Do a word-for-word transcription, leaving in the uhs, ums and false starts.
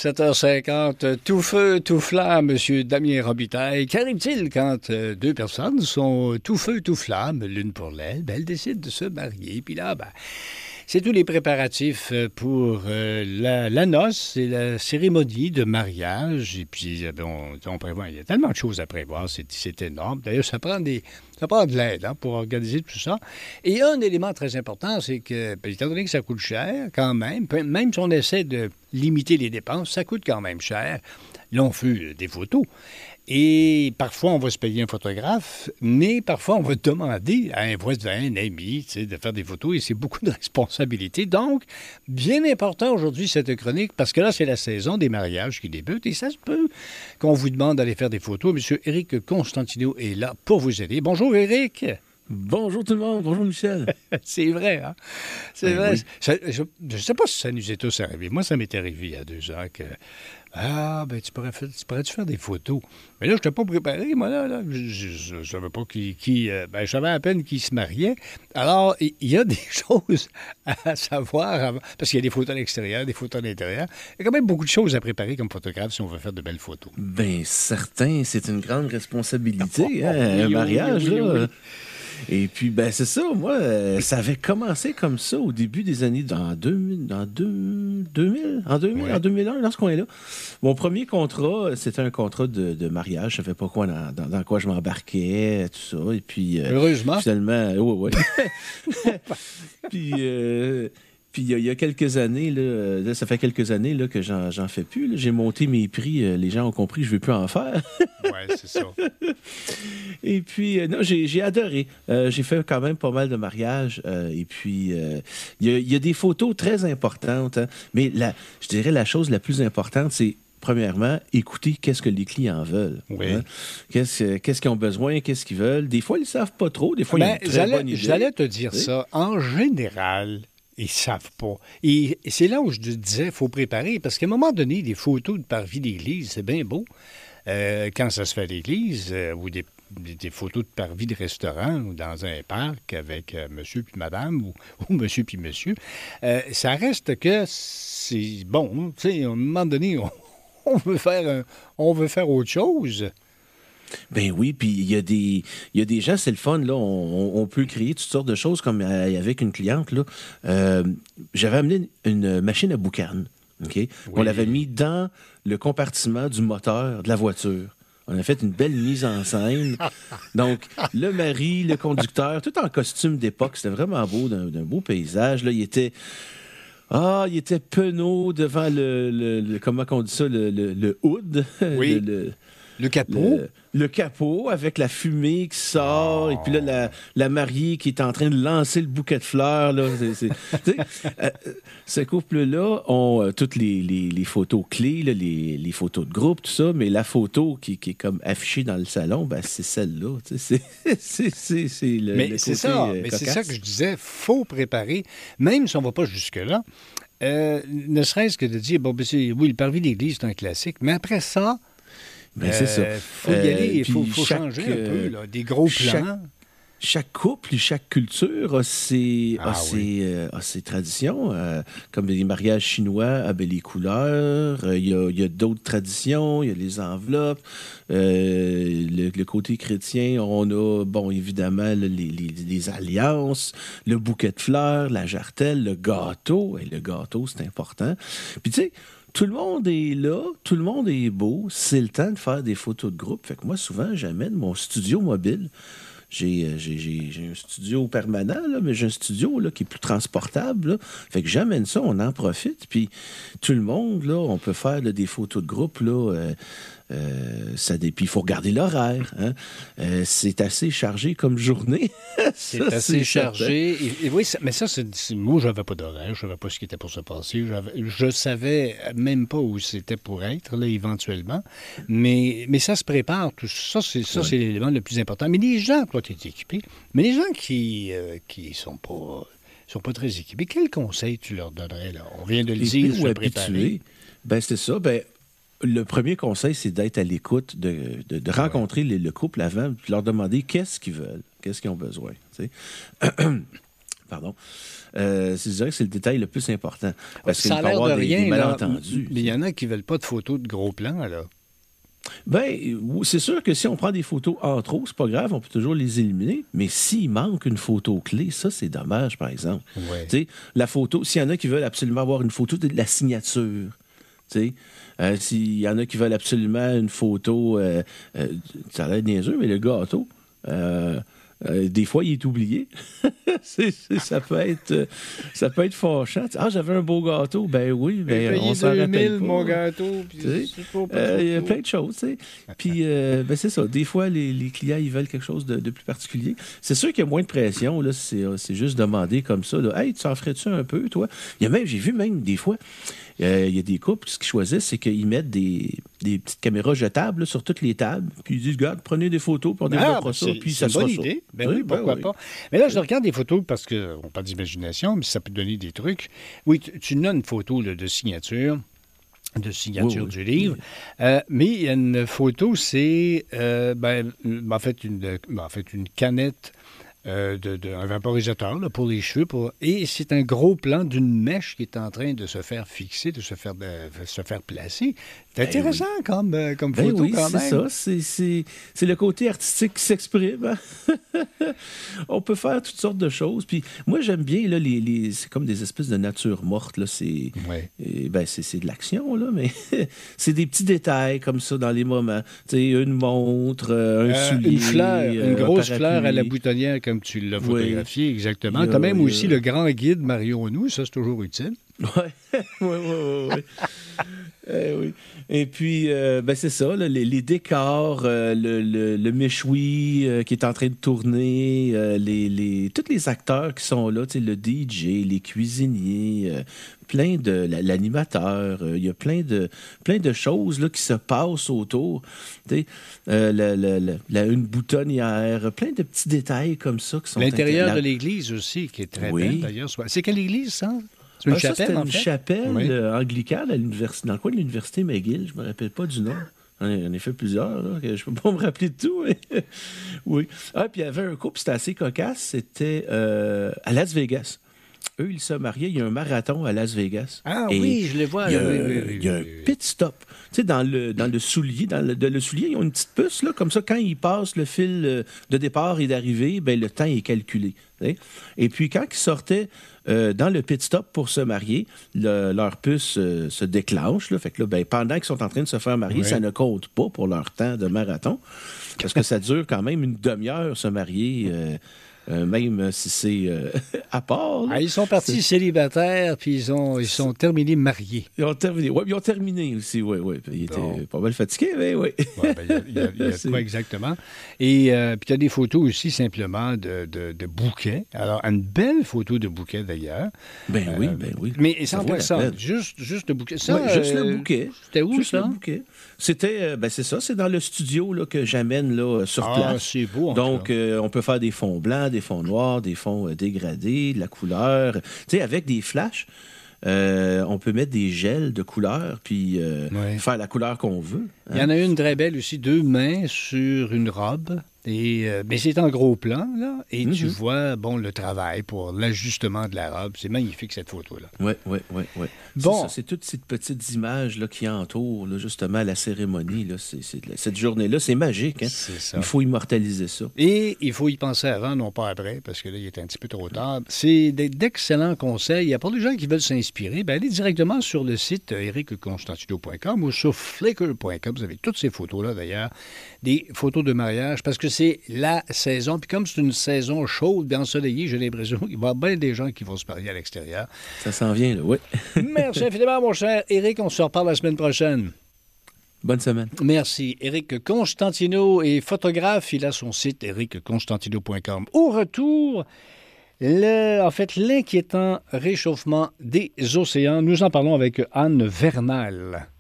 sept heures cinquante, tout feu, tout flamme, Monsieur Damien Robitaille. Qu'arrive-t-il quand euh, deux personnes sont tout feu, tout flamme, l'une pour l'autre? Ben, elles décident de se marier. Puis là, ben, c'est tous les préparatifs pour euh, la, la noce et la cérémonie de mariage. Et puis, euh, on, on prévoit, il y a tellement de choses à prévoir, c'est, c'est énorme. D'ailleurs, ça prend des... Ça prend de l'aide hein, pour organiser tout ça. Et un élément très important, c'est que, ben, étant donné que ça coûte cher, quand même, même si on essaie de limiter les dépenses, ça coûte quand même cher. Là, on fait des photos. Et parfois, on va se payer un photographe, mais parfois, on va demander à un voisin, un ami, tu sais, de faire des photos, et c'est beaucoup de responsabilités. Donc, bien important aujourd'hui, cette chronique, parce que là, c'est la saison des mariages qui débute, et ça se peut qu'on vous demande d'aller faire des photos. Monsieur Éric Constantino est là pour vous aider. Bonjour, Éric. Bonjour tout le monde. Bonjour, Michel. C'est vrai, hein? C'est ben vrai. Oui. Ça, je ne sais pas si ça nous est tous arrivé. Moi, ça m'est arrivé il y a deux ans que... Ah, ben tu pourrais faire, tu pourrais-tu faire des photos? Mais là, je n'étais pas préparé, moi, là. là. Je ne savais pas qui... qui euh, ben, je savais à peine qui se mariait. Alors, il y, y a des choses à savoir avant, parce qu'il y a des photos à l'extérieur, des photos à l'intérieur. Il y a quand même beaucoup de choses à préparer comme photographe si on veut faire de belles photos. Bien, certain. C'est une grande responsabilité, oh, hein, oui, un oui, mariage, oui, oui, là. oui. Et puis, ben c'est ça, moi, euh, ça avait commencé comme ça au début des années, dans, deux mille, dans deux, deux mille, en deux mille, ouais. en deux mille un, lorsqu'on est là. Mon premier contrat, c'était un contrat de, de mariage. Je savais pas quoi dans, dans, dans quoi je m'embarquais, tout ça. Et puis, euh, heureusement. Finalement, oui, oui. Puis... Euh, Puis il y, y a quelques années, là, là, ça fait quelques années là, que j'en, j'en fais plus. Là. J'ai monté mes prix, euh, les gens ont compris que je ne veux plus en faire. Oui, c'est ça. Et puis, euh, non, j'ai, j'ai adoré. Euh, j'ai fait quand même pas mal de mariages. Euh, et puis, il euh, y, y a des photos très importantes. Hein, mais la, je dirais la chose la plus importante, c'est premièrement, écouter qu'est-ce que les clients veulent. Oui. Hein? Qu'est-ce, qu'est-ce qu'ils ont besoin, qu'est-ce qu'ils veulent. Des fois, ils ne savent pas trop. Des fois, ben, il y a une très j'allais, bonne idée. J'allais te dire oui? ça. En général... Ils ne savent pas. Et c'est là où je disais qu'il faut préparer, parce qu'à un moment donné, des photos de parvis d'église, c'est bien beau. Euh, quand ça se fait à l'église, euh, ou des, des photos de parvis de restaurant, ou dans un parc avec euh, monsieur puis madame, ou, ou monsieur puis monsieur, euh, ça reste que c'est bon. Tu sais, à un moment donné, on, on, veut faire un, on veut faire autre chose. Ben oui, puis il y a des il y a des gens, c'est le fun, là, on, on peut créer toutes sortes de choses, comme euh, avec une cliente, là. Euh, j'avais amené une machine à boucan, OK? Oui. On l'avait mis dans le compartiment du moteur de la voiture. On a fait une belle mise en scène. Donc, le mari, le conducteur, tout en costume d'époque, c'était vraiment beau, d'un, d'un beau paysage, là, il était... Ah, il était penaud devant le, le, le comment on dit ça, le, le, le hood. Oui. le, le, Le capot? Le, le capot avec la fumée qui sort, oh. Et puis là, la, la mariée qui est en train de lancer le bouquet de fleurs. Là, c'est, c'est, euh, ce couple-là ont euh, toutes les, les, les photos clés, là, les, les photos de groupe, tout ça, mais la photo qui, qui est comme affichée dans le salon, ben, c'est celle-là. C'est, c'est, c'est, c'est le, mais le c'est côté ça, euh, mais cocasse. c'est ça que je disais, il faut préparer, même si on ne va pas jusque-là, euh, ne serait-ce que de dire, bon, ben c'est, oui, le parvis d'église, c'est un classique, mais après ça, Ben, c'est ça. Il faut y aller, il faut, faut chaque, changer un peu, là, des gros plans. Chaque, chaque couple, chaque culture a ses, ah, a ses, oui. euh, a ses traditions. Euh, comme les mariages chinois, ah, ben, les couleurs. Il y, a, il y a d'autres traditions, il y a les enveloppes. Euh, le, le côté chrétien, on a, bon, évidemment, les, les, les alliances, le bouquet de fleurs, la jartelle, le gâteau. Et le gâteau, c'est important. Puis, tu sais, tout le monde est là, tout le monde est beau, c'est le temps de faire des photos de groupe. Fait que moi, souvent, j'amène mon studio mobile. J'ai, j'ai, j'ai, j'ai un studio permanent, là, mais j'ai un studio là, qui est plus transportable. Là. Fait que j'amène ça, on en profite. Puis tout le monde, là, on peut faire là, des photos de groupe. Là, euh, euh, ça, puis il faut regarder l'horaire. Hein. Euh, c'est assez chargé comme journée. c'est ça, assez c'est chargé. Et, et oui, ça, mais ça, c'est, c'est, moi, je n'avais pas d'horaire. Je ne savais pas ce qui était pour se passer. Je ne savais même pas où c'était pour être, là, éventuellement. Mais, mais ça se prépare. Tout ça, c'est, ça, ouais. c'est l'élément le plus important. Mais les gens, toi, tu es équipé. Mais les gens qui ne euh, sont pas... sont pas très équipés. Quel conseil tu leur donnerais, là? On vient de le dire, se préparer. Ben, c'est ça. Ben, le premier conseil, c'est d'être à l'écoute, de, de, de rencontrer ouais. le, le couple avant, puis leur demander qu'est-ce qu'ils veulent, qu'est-ce qu'ils ont besoin. Tu sais. pardon. Euh, je dirais que c'est le détail le plus important. Parce ça qu'il a peut y l'air de avoir des, rien, des là, malentendus. mais il y en a qui veulent pas de photos de gros plans, là. Ben, c'est sûr que si on prend des photos en trop, c'est pas grave, on peut toujours les éliminer. Mais s'il manque une photo clé, ça, c'est dommage, par exemple. Ouais. Tu sais, la photo, s'il y en a qui veulent absolument avoir une photo de la signature, tu sais, euh, s'il y en a qui veulent absolument une photo, euh, euh, ça a l'air niaiseux, mais le gâteau, euh, euh, des fois, il est oublié. c'est, c'est, ça peut être, euh, ça peut être fâchant. Ah, j'avais un beau gâteau. Ben oui, ben, on s'en rappelle pas. Mon gâteau. Il euh, y a plein de choses, tu sais. Puis, euh, ben c'est ça. Des fois, les, les clients, ils veulent quelque chose de, de plus particulier. C'est sûr qu'il y a moins de pression, là. C'est, c'est juste demander comme ça, là. Hey, tu en ferais-tu un peu, toi? Il y a même, j'ai vu même des fois, euh, il y a des couples, ce qu'ils choisissent, c'est qu'ils mettent des, des petites caméras jetables là, sur toutes les tables. Puis ils disent, regarde, prenez des photos, puis on développera ah, ben ça. C'est, puis c'est ça une bonne sera idée. Ça. Ben oui, oui, pourquoi ben pas. Oui. Mais là, je regarde des photos parce qu'on parle d'imagination, mais ça peut donner des trucs. Oui, tu, tu as une photo là, de signature. de signature oui, oui. du livre. Euh, mais il y a une photo, c'est euh, ben, en, fait une, ben, en fait une canette euh, de, de, un vaporisateur là, pour les cheveux. Pour, et c'est un gros plan d'une mèche qui est en train de se faire fixer, de se faire, de, de se faire placer. C'est intéressant ben oui. comme, euh, comme photo ben oui, quand c'est même. Ça. C'est, c'est, c'est le côté artistique qui s'exprime. Hein? On peut faire toutes sortes de choses. Puis moi, j'aime bien, là, les, les, c'est comme des espèces de nature morte. Là. C'est, ouais. et, ben, c'est, c'est de l'action, là, mais c'est des petits détails comme ça dans les moments. Tu sais, une montre, un euh, soulier. Une fleur, une grosse un fleur à la boutonnière, comme tu l'as photographié, oui. exactement. Tu as même aussi le grand guide Marions-nous, ça, c'est toujours utile. Oui, oui, oui, oui. Eh oui. Et puis, euh, ben c'est ça, là, les, les décors, euh, le, le, le méchoui euh, qui est en train de tourner, euh, les, les, tous les acteurs qui sont là, le D J, les cuisiniers, euh, plein de l'animateur, il euh, y a plein de, plein de choses là, qui se passent autour. Euh, la, la, la, la, une boutonnière, plein de petits détails comme ça qui sont... L'intérieur inter... de l'église aussi, qui est très oui. belle d'ailleurs. C'est quelle église, ça? C'est une ah, chapelle, ça, c'était en une fait? chapelle oui. euh, anglicane à l'université, dans le coin de l'université McGill. Je ne me rappelle pas du nom. J'en ai fait plusieurs, là, je ne peux pas me rappeler de tout. Mais... oui. Ah, puis il y avait un couple, c'était assez cocasse, c'était euh, à Las Vegas. Eux, ils se mariaient, il y a un marathon à Las Vegas. Ah et oui, je les vois. Il y a, oui, oui, oui, il y a un pit stop. Tu sais, dans le, dans le soulier, dans le, dans le soulier, ils ont une petite puce, là, comme ça, quand ils passent le fil de départ et d'arrivée, ben, le temps est calculé. T'sais? Et puis, quand ils sortaient euh, dans le pit stop pour se marier, le, leur puce euh, se déclenche. Là, fait que là, ben, pendant qu'ils sont en train de se faire marier, oui. ça ne compte pas pour leur temps de marathon, parce que ça dure quand même une demi-heure se marier. Euh, Euh, même si c'est euh, à part. Là, ah, ils sont partis c'est... célibataires, puis ils, ont, ils sont terminés mariés. Ils ont terminé. Oui, ils ont terminé aussi, oui, oui. Ils étaient bon. pas mal fatigués, mais oui. Ouais, ben, il y a, il y a, il y a quoi exactement. Et euh, puis, tu as des photos aussi, simplement, de, de, de bouquets. Alors, une belle photo de bouquet, d'ailleurs. Ben euh, oui, ben oui. Mais sans point ça, juste, juste le bouquet. Ça, oui, juste euh, le bouquet. C'était où, juste ça? Le bouquet. C'était, euh, ben c'est ça, c'est dans le studio là, que j'amène là, sur ah, place. c'est beau, en donc, euh, on peut faire des fonds blancs, des fonds noirs, des fonds euh, dégradés, de la couleur. Tu sais, avec des flashs, euh, on peut mettre des gels de couleur, puis euh, ouais. faire la couleur qu'on veut. Hein? Il y en a une très belle aussi, deux mains sur une robe. Et, euh, mais c'est en gros plan, là, et mm-hmm. tu vois, bon, le travail pour l'ajustement de la robe. C'est magnifique, cette photo-là. Oui, oui, oui. Ouais. Bon. C'est, ça, c'est toutes ces petites images là, qui entourent, là, justement, la cérémonie. Là, c'est, c'est, cette journée-là, c'est magique. Hein? C'est ça. Il faut immortaliser ça. Et il faut y penser avant, non pas après, parce que là, il est un petit peu trop tard. C'est d'excellents conseils. Il y a pour les gens qui veulent s'inspirer, bien, allez directement sur le site eric constantino point com ou sur flickr point com. Vous avez toutes ces photos-là, d'ailleurs, des photos de mariage, parce que c'est la saison. Puis comme c'est une saison chaude, bien ensoleillée, j'ai l'impression qu'il va y avoir bien des gens qui vont se marier à l'extérieur. Ça s'en vient, là, oui. Merci infiniment, mon cher Éric. On se reparle la semaine prochaine. Bonne semaine. Merci. Éric Constantino est photographe. Il a son site eric constantino point com. Au retour, le, en fait, l'inquiétant réchauffement des océans. Nous en parlons avec Anne Vernal.